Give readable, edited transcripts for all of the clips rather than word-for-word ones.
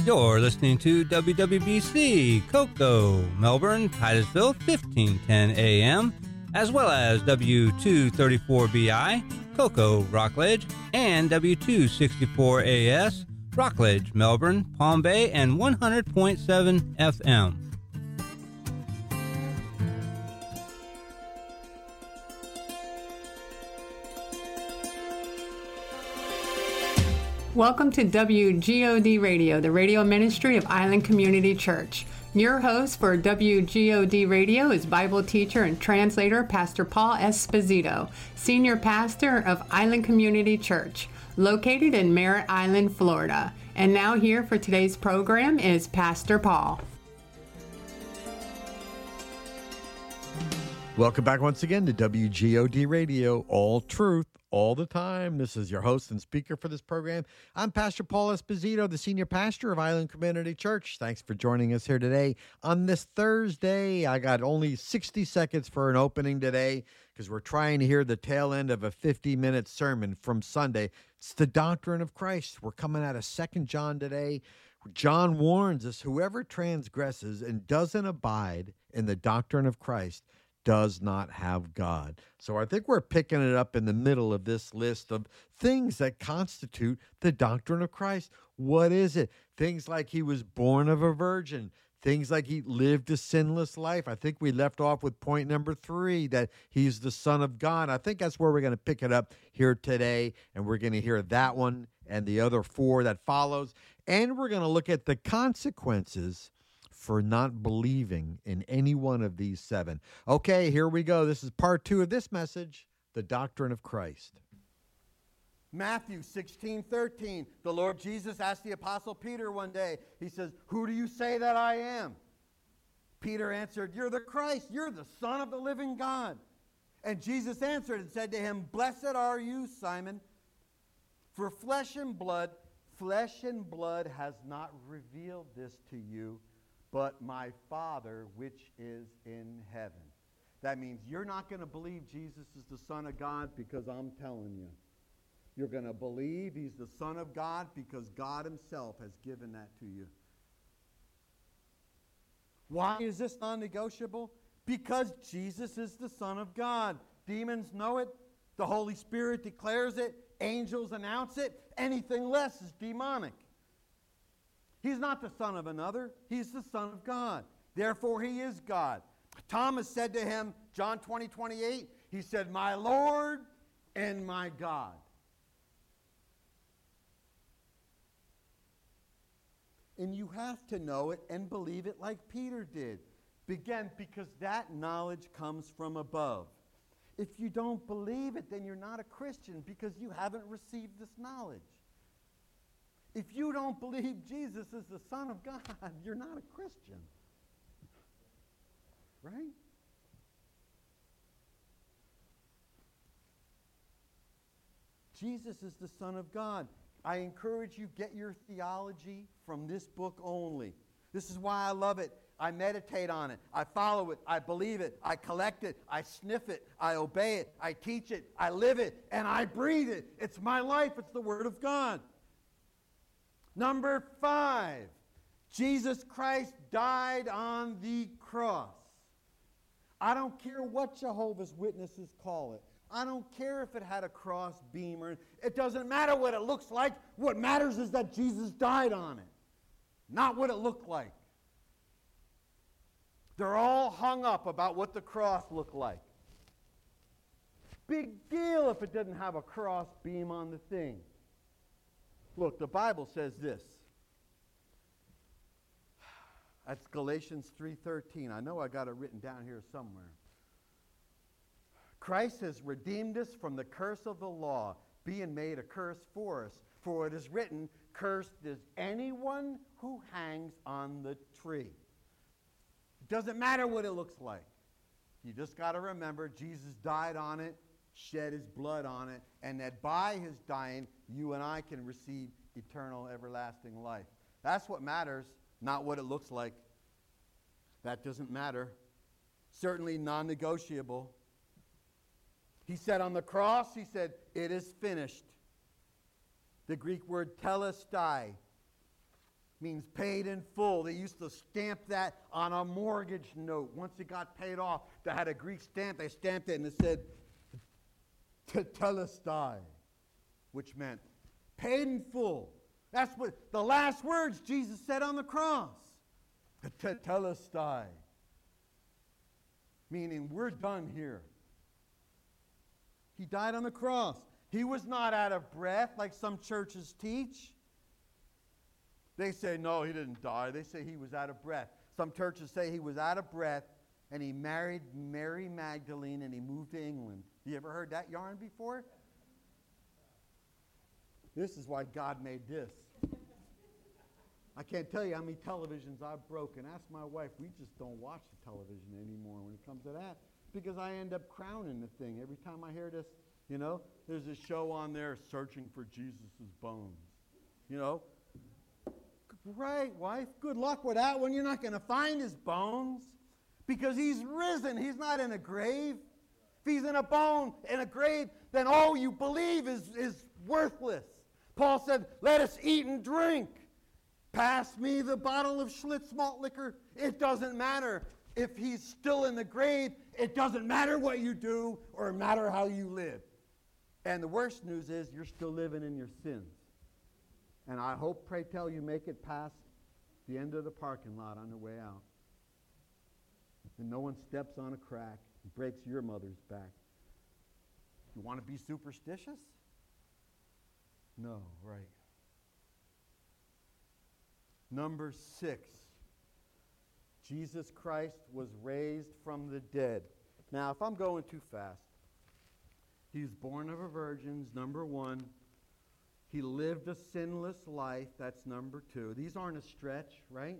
You're listening to WWBC, Cocoa, Melbourne, Titusville, 1510 AM, as well as W234BI, Cocoa, Rockledge, and W264AS, Rockledge, Melbourne, Palm Bay, and 100.7 FM. Welcome to WGOD Radio, the radio ministry of Island Community Church. Your host for WGOD Radio is Bible teacher and translator Pastor Paul Esposito, senior pastor of Island Community Church, located in Merritt Island, Florida. And now here for today's program is Pastor Paul. Welcome back once again to WGOD Radio, all truth, all the time. This is your host and speaker for this program. I'm Pastor Paul Esposito, the senior pastor of Island Community Church. Thanks for joining us here today on this Thursday. I got only 60 seconds for an opening today because we're trying to hear the tail end of a 50-minute sermon from Sunday. It's the doctrine of Christ. We're coming out of 2 John today. John warns us, whoever transgresses and doesn't abide in the doctrine of Christ does not have God. So I think we're picking it up in the middle of this list of things that constitute the doctrine of Christ. What is it? Things like he was born of a virgin. Things like he lived a sinless life. I think we left off with point number 3, that he's the Son of God. I think that's where we're going to pick it up here today, and we're going to hear that one and the other 4 that follows. And we're going to look at the consequences for not believing in any one of these 7. Okay, here we go. This is part 2 of this message, the doctrine of Christ. Matthew 16:13. The Lord Jesus asked the Apostle Peter one day, he says, "Who do you say that I am?" Peter answered, "You're the Christ. You're the Son of the living God." And Jesus answered and said to him, "Blessed are you, Simon, for flesh and blood has not revealed this to you, but my Father which is in heaven." That means you're not going to believe Jesus is the Son of God because I'm telling you. You're going to believe he's the Son of God because God himself has given that to you. Why is this non-negotiable? Because Jesus is the Son of God. Demons know it. The Holy Spirit declares it. Angels announce it. Anything less is demonic. He's not the son of another. He's the Son of God. Therefore, he is God. Thomas said to him, John 20:28, he said, "My Lord and my God." And you have to know it and believe it like Peter did. Again, because that knowledge comes from above. If you don't believe it, then you're not a Christian because you haven't received this knowledge. If you don't believe Jesus is the Son of God, you're not a Christian. Right? Jesus is the Son of God. I encourage you, get your theology from this book only. This is why I love it. I meditate on it. I follow it. I believe it. I collect it. I sniff it. I obey it. I teach it. I live it. And I breathe it. It's my life. It's the Word of God. Number 5, Jesus Christ died on the cross. I don't care what Jehovah's Witnesses call it. I don't care if it had a cross beam or it doesn't matter what it looks like. What matters is that Jesus died on it, not what it looked like. They're all hung up about what the cross looked like. Big deal if it didn't have a cross beam on the thing. Look, the Bible says this. That's Galatians 3:13. I know I got it written down here somewhere. Christ has redeemed us from the curse of the law, being made a curse for us. For it is written, "Cursed is anyone who hangs on the tree." It doesn't matter what it looks like. You just got to remember Jesus died on it, shed his blood on it, and that by his dying, you and I can receive eternal, everlasting life. That's what matters, not what it looks like. That doesn't matter. Certainly non-negotiable. He said on the cross, he said, "It is finished." The Greek word telestai. Means paid in full. They used to stamp that on a mortgage note. Once it got paid off, they had a Greek stamp. They stamped it and it said, Tetelestai, which meant paid in full. That's what the last words Jesus said on the cross. Tetelestai. Meaning, we're done here. He died on the cross. He was not out of breath like some churches teach. They say, no, he didn't die. They say he was out of breath. Some churches say he was out of breath and he married Mary Magdalene and he moved to England. You ever heard that yarn before? This is why God made this. I can't tell you how many televisions I've broken. Ask my wife. We just don't watch the television anymore when it comes to that because I end up crowning the thing. Every time I hear this, you know, there's a show on there, Searching for Jesus' Bones. You know? Right, wife. Good luck with that one. You're not going to find his bones because he's risen. He's not in a grave. If he's in a grave, then all you believe is worthless. Paul said, let us eat and drink. Pass me the bottle of Schlitz malt liquor. It doesn't matter. If he's still in the grave, it doesn't matter what you do or matter how you live. And the worst news is you're still living in your sins. And I hope, pray tell, you make it past the end of the parking lot on the way out. And no one steps on a crack and breaks your mother's back. You want to be superstitious? No, right. Number 6. Jesus Christ was raised from the dead. Now, if I'm going too fast, he was born of a virgin, number 1. He lived a sinless life. That's number 2. These aren't a stretch, right?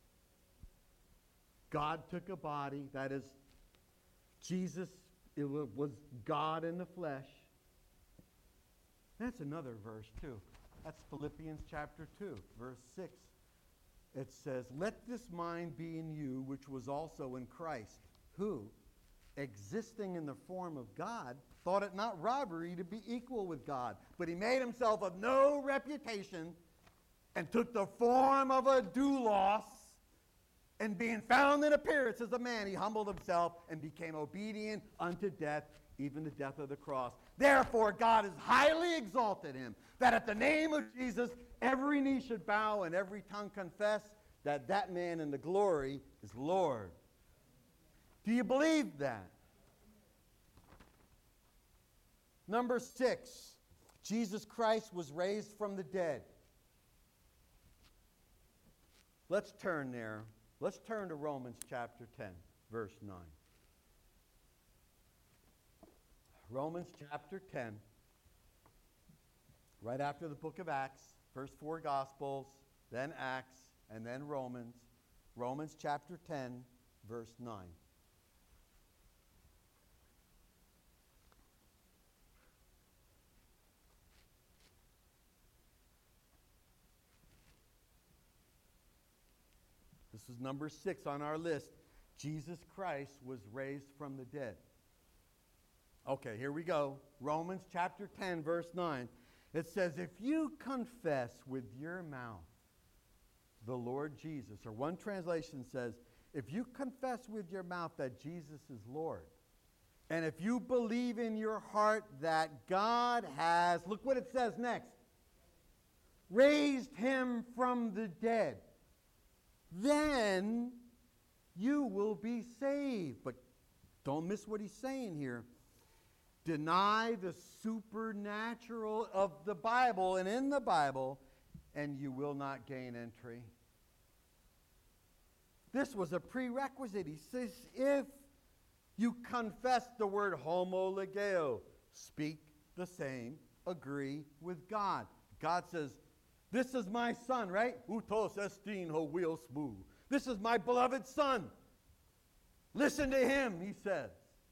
God took a body. That is, Jesus was God in the flesh. That's another verse, too. That's Philippians chapter 2, verse 6. It says, let this mind be in you, which was also in Christ, who, existing in the form of God, thought it not robbery to be equal with God. But he made himself of no reputation and took the form of a doulos. And being found in appearance as a man, he humbled himself and became obedient unto death, even the death of the cross. Therefore, God has highly exalted him, that at the name of Jesus, every knee should bow and every tongue confess that that man in the glory is Lord. Do you believe that? Number 6, Jesus Christ was raised from the dead. Let's turn there. Let's turn to Romans chapter 10, verse 9. Romans chapter 10, right after the book of Acts, first 4 Gospels, then Acts, and then Romans. Romans chapter 10, verse 9. This is number 6 on our list. Jesus Christ was raised from the dead. Okay, here we go. Romans chapter 10, verse 9. It says, if you confess with your mouth the Lord Jesus, or one translation says, if you confess with your mouth that Jesus is Lord, and if you believe in your heart that God has, look what it says next, raised him from the dead, then you will be saved. But don't miss what he's saying here. Deny the supernatural of the Bible and in the Bible, and you will not gain entry. This was a prerequisite. He says, if you confess the word homologeo, speak the same, agree with God. God says, this is my son, right? Utos estin ho huios mu. This is my beloved son. Listen to him, he says.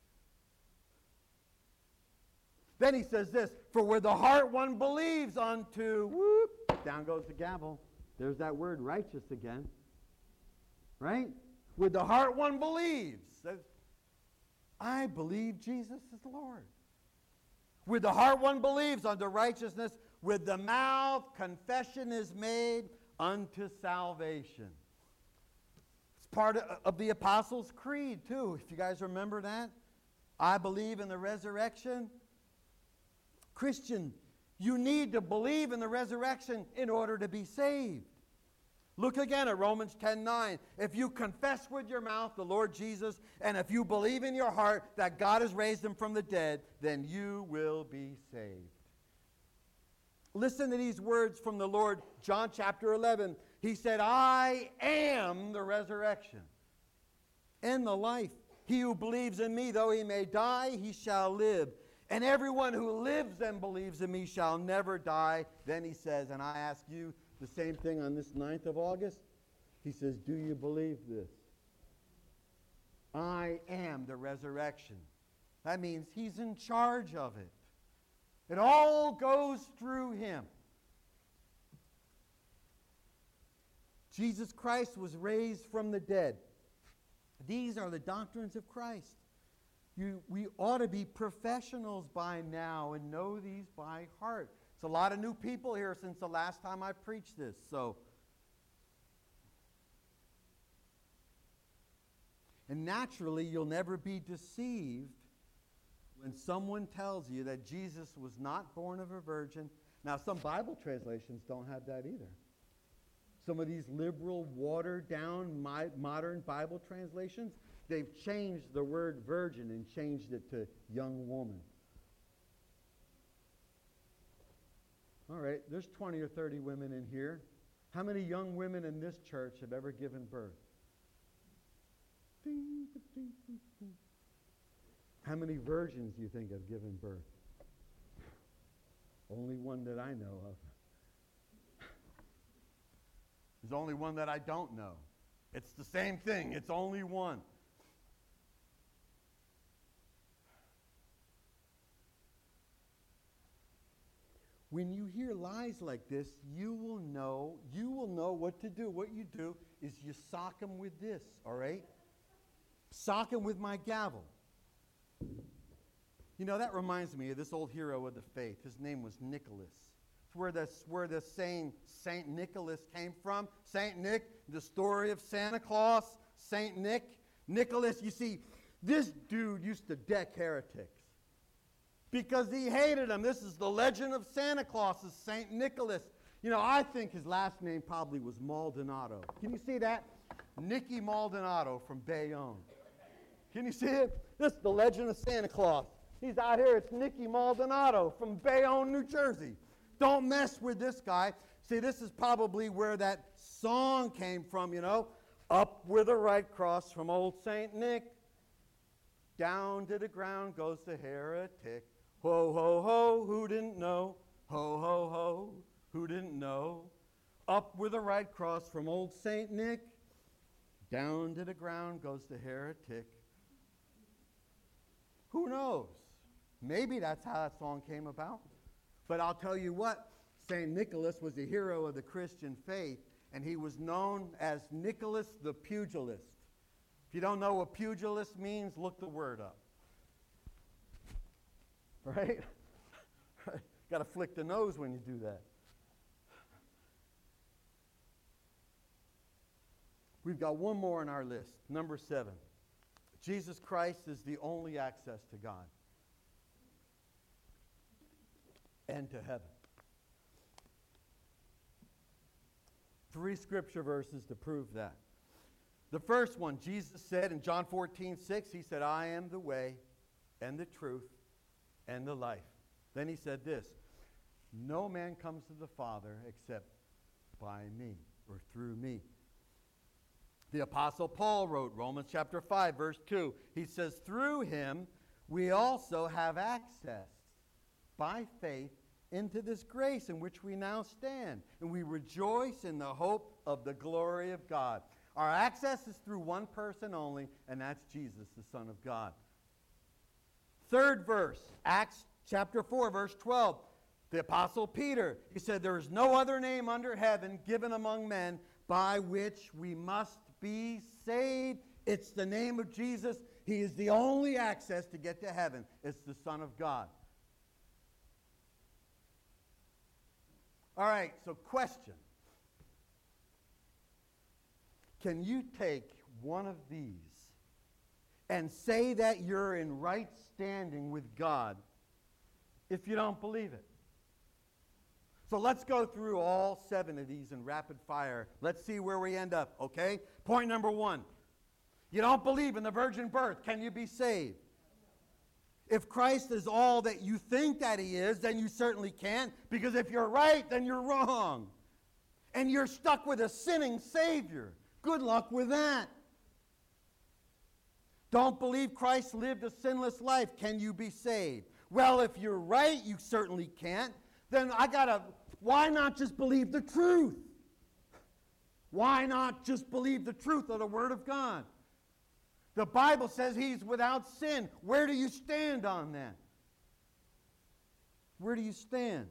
Then he says this, for where the heart one believes unto, whoop, down goes the gavel. There's that word righteous again. Right? With the heart one believes. Says, I believe Jesus is Lord. With the heart one believes unto righteousness. With the mouth confession is made unto salvation. It's part of the Apostles' Creed, too, if you guys remember that. I believe in the resurrection. Christian, you need to believe in the resurrection in order to be saved. Look again at Romans 10:9. If you confess with your mouth the Lord Jesus, and if you believe in your heart that God has raised him from the dead, then you will be saved. Listen to these words from the Lord, John chapter 11. He said, I am the resurrection and the life. He who believes in me, though he may die, he shall live. And everyone who lives and believes in me shall never die. Then he says, and I ask you the same thing on this 9th of August. He says, do you believe this? I am the resurrection. That means he's in charge of it. It all goes through him. Jesus Christ was raised from the dead. These are the doctrines of Christ. We ought to be professionals by now and know these by heart. It's a lot of new people here since the last time I preached this. And naturally, you'll never be deceived when someone tells you that Jesus was not born of a virgin. Now, some Bible translations don't have that either. Some of these liberal, watered-down, modern Bible translations, they've changed the word virgin and changed it to young woman. All right, there's 20 or 30 women in here. How many young women in this church have ever given birth? Ding, ding, ding, ding. How many virgins do you think have given birth? Only one that I know of. There's only one that I don't know. It's the same thing. It's only one. When you hear lies like this, you will know what to do. What you do is you sock them with this, all right? Sock them with my gavel. You know, that reminds me of this old hero of the faith. His name was Nicholas. It's where the saying St. Nicholas came from. St. Nick, the story of Santa Claus. St. Nicholas, you see, this dude used to deck heretics because he hated them. This is the legend of Santa Claus, is St. Nicholas. You know, I think his last name probably was Maldonado. Can you see that? Nicky Maldonado from Bayonne. Can you see it? This is the legend of Santa Claus. He's out here. It's Nicky Maldonado from Bayonne, New Jersey. Don't mess with this guy. See, this is probably where that song came from, you know. Up with a right cross from old St. Nick. Down to the ground goes the heretic. Ho, ho, ho, who didn't know? Ho, ho, ho, who didn't know? Up with a right cross from old St. Nick. Down to the ground goes the heretic. Who knows? Maybe that's how that song came about. But I'll tell you what, St. Nicholas was a hero of the Christian faith, and he was known as Nicholas the Pugilist. If you don't know what pugilist means, look the word up. Right? Got to flick the nose when you do that. We've got one more on our list, number 7. Jesus Christ is the only access to God and to heaven. 3 scripture verses to prove that. The first one, Jesus said in John 14:6, he said, I am the way and the truth and the life. Then he said this, no man comes to the Father except by me or through me. The Apostle Paul wrote, Romans chapter 5, verse 2, he says, through him we also have access by faith into this grace in which we now stand, and we rejoice in the hope of the glory of God. Our access is through one person only, and that's Jesus, the Son of God. Third verse, Acts chapter 4, verse 12. The Apostle Peter, he said, there is no other name under heaven given among men by which we must be saved. It's the name of Jesus. He is the only access to get to heaven. It's the Son of God. All right, so question. Can you take one of these and say that you're in right standing with God if you don't believe it? So let's go through all 7 of these in rapid fire. Let's see where we end up, okay? Point number 1. You don't believe in the virgin birth. Can you be saved? If Christ is all that you think that he is, then you certainly can. Because if you're right, then you're wrong. And you're stuck with a sinning Savior. Good luck with that. Don't believe Christ lived a sinless life. Can you be saved? Well, if you're right, you certainly can't. Then why not just believe the truth? Why not just believe the truth of the Word of God? The Bible says he's without sin. Where do you stand on that? Where do you stand?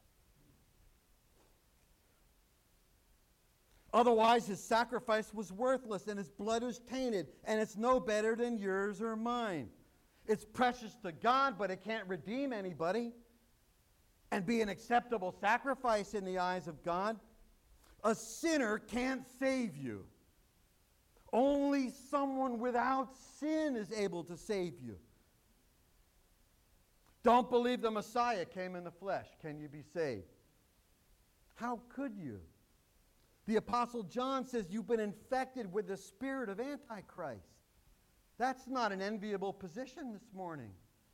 Otherwise, his sacrifice was worthless and his blood was tainted, and it's no better than yours or mine. It's precious to God, but it can't redeem anybody and be an acceptable sacrifice in the eyes of God. A sinner can't save you. Only someone without sin is able to save you. Don't believe the Messiah came in the flesh. Can you be saved? How could you? The Apostle John says you've been infected with the spirit of Antichrist. That's not an enviable position this morning.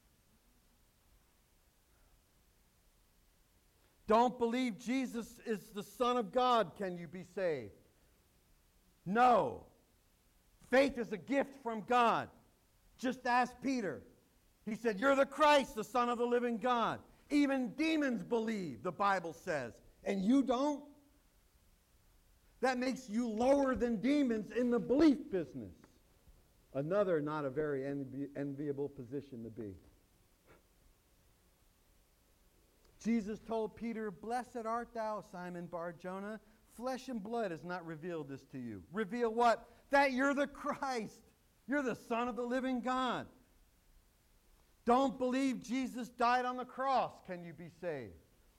Don't believe Jesus is the Son of God. Can you be saved? No. Faith is a gift from God. Just ask Peter. He said, you're the Christ, the Son of the living God. Even demons believe, the Bible says. And you don't? That makes you lower than demons in the belief business. Another not a very enviable position to be. Jesus told Peter, blessed art thou, Simon Bar-Jonah. Flesh and blood has not revealed this to you. Reveal what? That you're the Christ. You're the Son of the living God. Don't believe Jesus died on the cross. Can you be saved?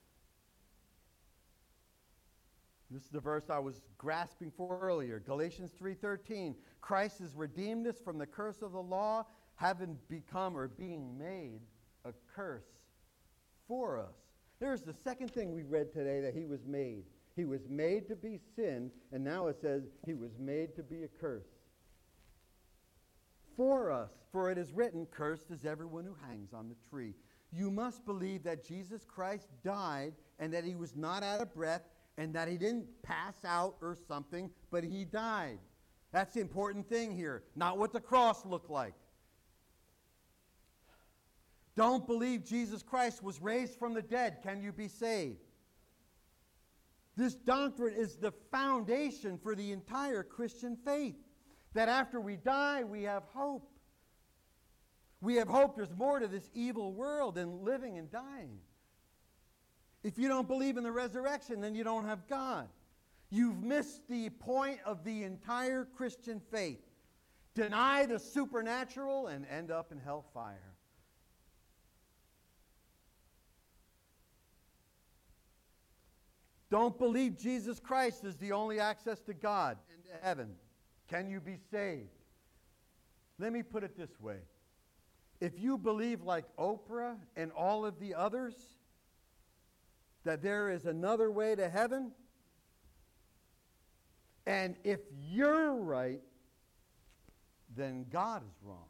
This is the verse I was grasping for earlier. Galatians 3:13. Christ has redeemed us from the curse of the law, having become or being made a curse for us. There's the second thing we read today, that he was made. He was made to be sin, and now it says he was made to be a curse. For us, for it is written, cursed is everyone who hangs on the tree. You must believe that Jesus Christ died and that he was not out of breath and that he didn't pass out or something, but he died. That's the important thing here, not what the cross looked like. Don't believe Jesus Christ was raised from the dead. Can you be saved? This doctrine is the foundation for the entire Christian faith. That after we die, we have hope. We have hope there's more to this evil world than living and dying. If you don't believe in the resurrection, then you don't have God. You've missed the point of the entire Christian faith. Deny the supernatural and end up in hellfire. Don't believe Jesus Christ is the only access to God and to heaven. Can you be saved? Let me put it this way. If you believe like Oprah and all of the others that there is another way to heaven, and if you're right, then God is wrong.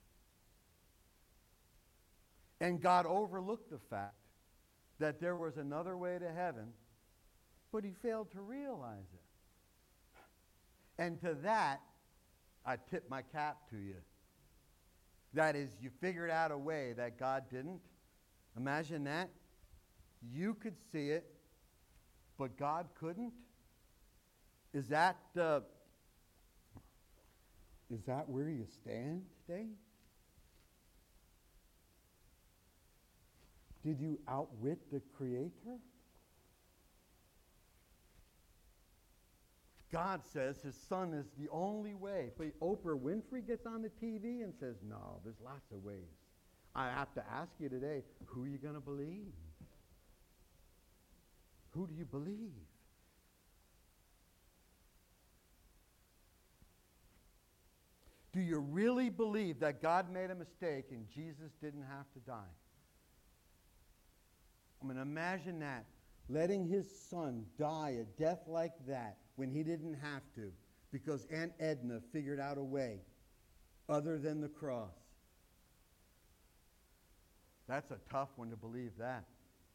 And God overlooked the fact that there was another way to heaven, but he failed to realize it. And to that, I tip my cap to you. That is, you figured out a way that God didn't. Imagine that. You could see it, but God couldn't. Is that where you stand today? Did you outwit the Creator? God says his Son is the only way. But Oprah Winfrey gets on the TV and says, no, there's lots of ways. I have to ask you today, who are you going to believe? Who do you believe? Do you really believe that God made a mistake and Jesus didn't have to die? I mean, imagine that. Letting his son die a death like that when he didn't have to because Aunt Edna figured out a way other than the cross. That's a tough one to believe that.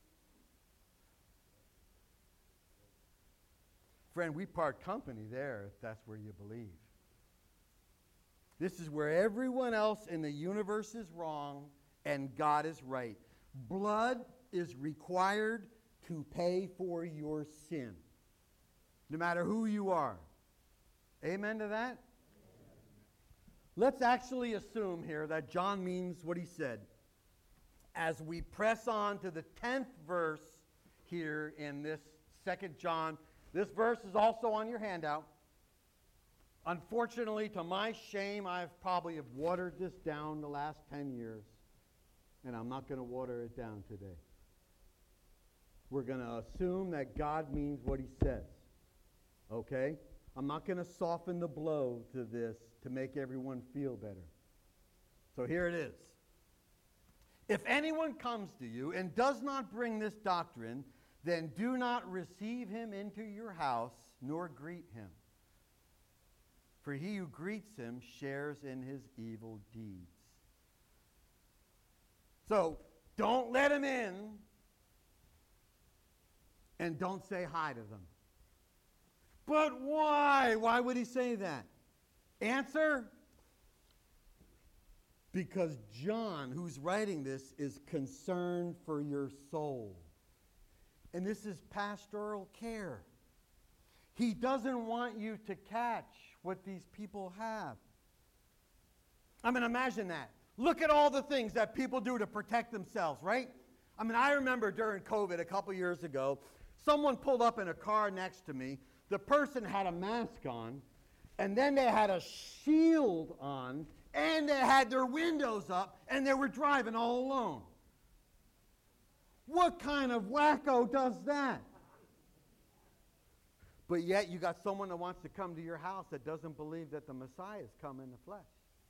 Friend, we part company there if that's where you believe. This is where everyone else in the universe is wrong and God is right. Blood is required to pay for your sin, no matter who you are. Amen to that? Let's actually assume here that John means what he said. As we press on to the 10th verse here in this 2 John, this verse is also on your handout. Unfortunately, to my shame, I've probably have watered this down the last 10 years, and I'm not going to water it down today. We're going to assume that God means what he says. Okay? I'm not going to soften the blow to this to make everyone feel better. So here it is. If anyone comes to you and does not bring this doctrine, then do not receive him into your house, nor greet him. For he who greets him shares in his evil deeds. So, don't let him in, and don't say hi to them. But why? Why would he say that? Answer? Because John, who's writing this, is concerned for your soul. And this is pastoral care. He doesn't want you to catch what these people have. I mean, imagine that. Look at all the things that people do to protect themselves, right? I mean, I remember during COVID a couple years ago, someone pulled up in a car next to me. The person had a mask on, and then they had a shield on, and they had their windows up, and they were driving all alone. What kind of wacko does that? But yet you got someone that wants to come to your house that doesn't believe that the Messiah has come in the flesh.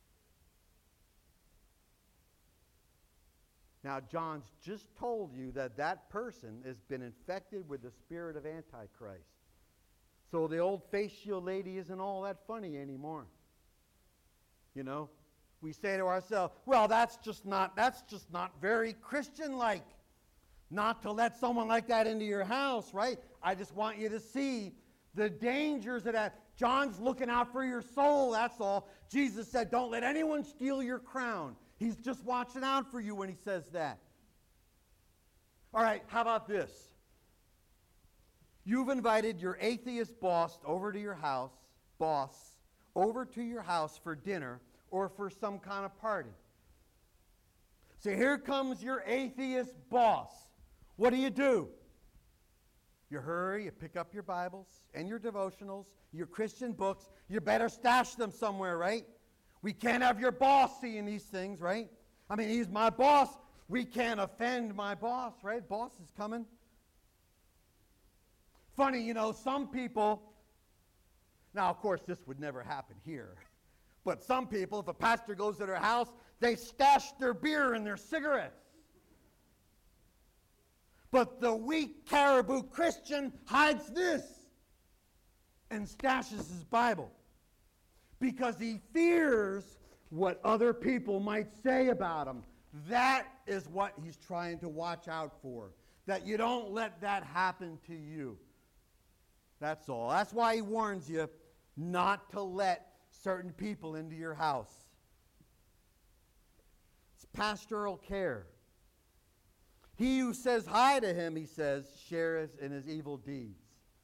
Now, John's just told you that that person has been infected with the spirit of Antichrist. So the old face shield lady isn't all that funny anymore. You know, we say to ourselves, well, that's just not very Christian-like. Not to let someone like that into your house, right? I just want you to see the dangers of that. John's looking out for your soul, that's all. Jesus said, don't let anyone steal your crown. He's just watching out for you when he says that. All right, how about this? You've invited your atheist boss over to your house for dinner or for some kind of party. So here comes your atheist boss. What do? You hurry, you pick up your Bibles and your devotionals, your Christian books. You better stash them somewhere, right? We can't have your boss seeing these things, right? I mean, he's my boss. We can't offend my boss, right? Boss is coming. Funny, you know, some people, now, of course, this would never happen here, but some people, if a pastor goes to their house, they stash their beer and their cigarettes. But the weak caribou Christian hides this and stashes his Bible because he fears what other people might say about him. That is what he's trying to watch out for, that you don't let that happen to you. That's all. That's why he warns you not to let certain people into your house. It's pastoral care. He who says hi to him, he says, shares in his evil deeds.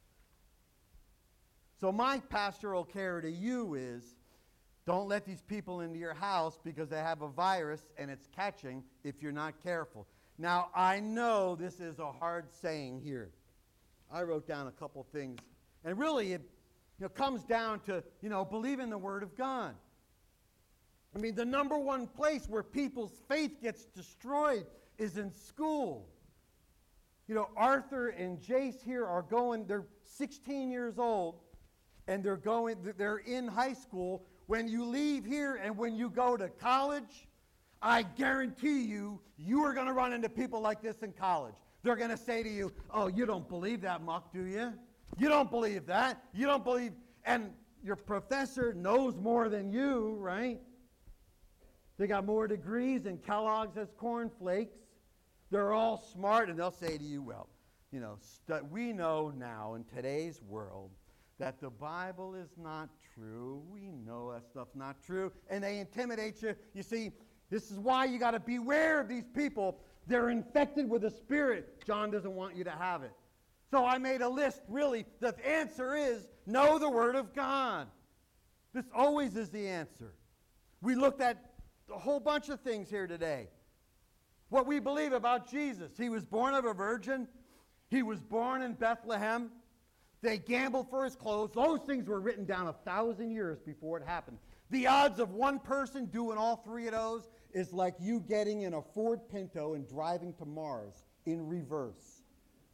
So my pastoral care to you is, don't let these people into your house because they have a virus and it's catching if you're not careful. Now, I know this is a hard saying here. I wrote down a couple things. And really, it comes down to, believe in the Word of God. I mean, the number one place where people's faith gets destroyed is in school. Arthur and Jace here are going, they're 16 years old, and they're in high school when you leave here and when you go to college, I guarantee you, you are going to run into people like this in college. They're going to say to you, oh, you don't believe that, Muck, do you? You don't believe that. You don't believe. And your professor knows more than you, right? They got more degrees than Kellogg's has cornflakes. They're all smart, and they'll say to you, well, you know, we know now in today's world that the Bible is not true. We know that stuff's not true. And they intimidate you. You see, this is why you got to beware of these people. They're infected with a spirit. John doesn't want you to have it. So I made a list, really. The answer is know the Word of God. This always is the answer. We looked at a whole bunch of things here today. What we believe about Jesus. He was born of a virgin. He was born in Bethlehem. They gambled for his clothes. Those things were written down 1,000 years before it happened. The odds of one person doing all three of those is like you getting in a Ford Pinto and driving to Mars in reverse.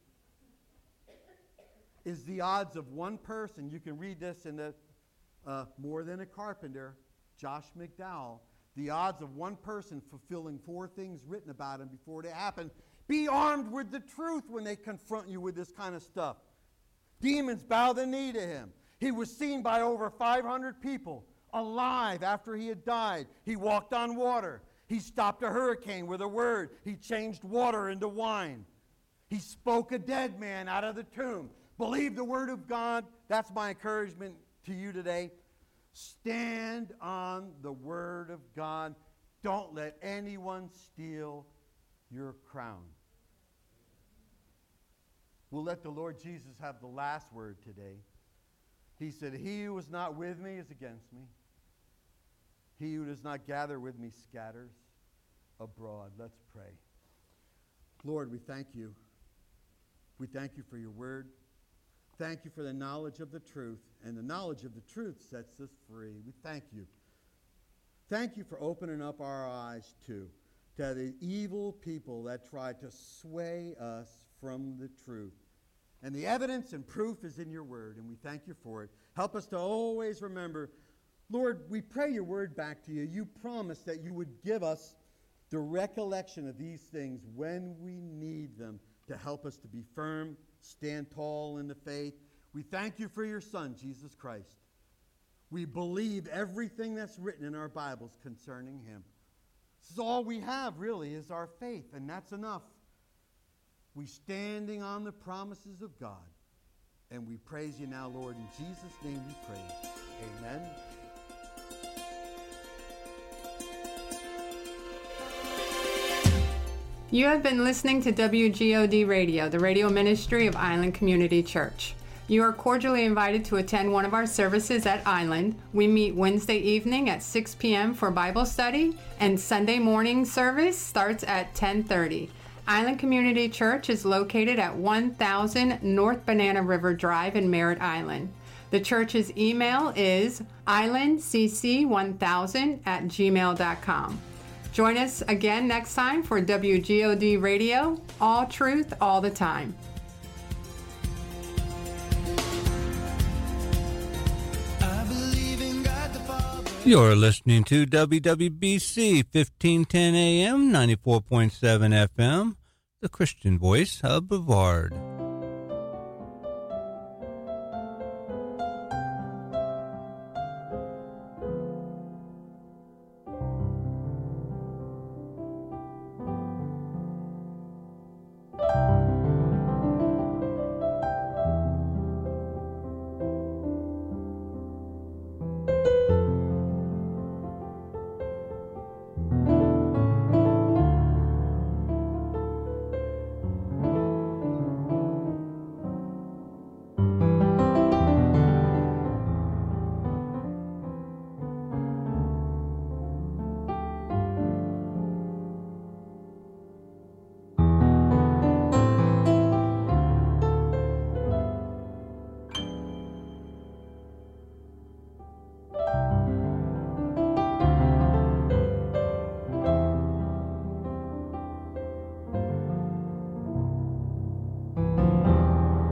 Is the odds of one person, you can read this in the More Than a Carpenter, Josh McDowell, the odds of one person fulfilling 4 things written about him before they happen. Be armed with the truth when they confront you with this kind of stuff. Demons bow the knee to him. He was seen by over 500 people alive after he had died. He walked on water. He stopped a hurricane with a word. He changed water into wine. He spoke a dead man out of the tomb. Believe the word of God. That's my encouragement to you today. Stand on the word of God. Don't let anyone steal your crown. We'll let the Lord Jesus have the last word today. He said, he who is not with me is against me. He who does not gather with me scatters abroad. Let's pray. Lord, we thank you. We thank you for your word. Thank you for the knowledge of the truth. And the knowledge of the truth sets us free. We thank you. Thank you for opening up our eyes to the evil people that try to sway us from the truth. And the evidence and proof is in your word, and we thank you for it. Help us to always remember, Lord, we pray your word back to you. You promised that you would give us the recollection of these things when we need them to help us to be firm, stand tall in the faith. We thank you for your Son, Jesus Christ. We believe everything that's written in our Bibles concerning him. This is all we have, really, is our faith, and that's enough. We standing on the promises of God. And we praise you now, Lord. In Jesus' name we pray. Amen. You have been listening to WGOD Radio, the radio ministry of Island Community Church. You are cordially invited to attend one of our services at Island. We meet Wednesday evening at 6 p.m. for Bible study, and Sunday morning service starts at 10:30. Island Community Church is located at 1000 North Banana River Drive in Merritt Island. The church's email is islandcc1000@gmail.com. Join us again next time for WGOD Radio, all truth, all the time. You're listening to WWBC 1510 AM, 94.7 FM, the Christian voice of Brevard.